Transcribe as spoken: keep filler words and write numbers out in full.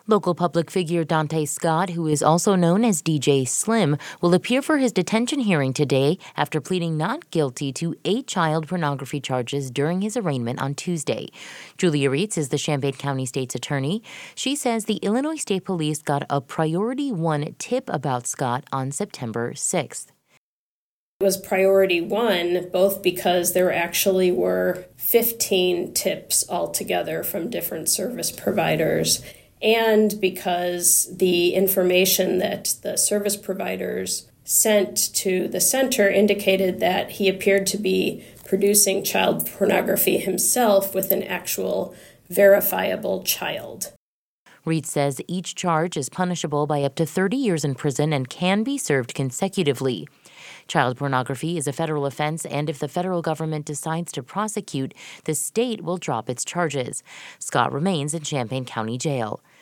Local public figure Dante Scott, who is also known as D J Slim, will appear for his detention hearing today after pleading not guilty to eight child pornography charges during his arraignment on Tuesday. Julia Reitz is the Champaign County State's attorney. She says the Illinois State Police got a Priority One tip about Scott on September sixth. It was priority one, both because there actually were fifteen tips altogether from different service providers, and because the information that the service providers sent to the center indicated that he appeared to be producing child pornography himself with an actual verifiable child. Reed says each charge is punishable by up to thirty years in prison and can be served consecutively. Child pornography is a federal offense, and if the federal government decides to prosecute, the state will drop its charges. Scott remains in Champaign County Jail.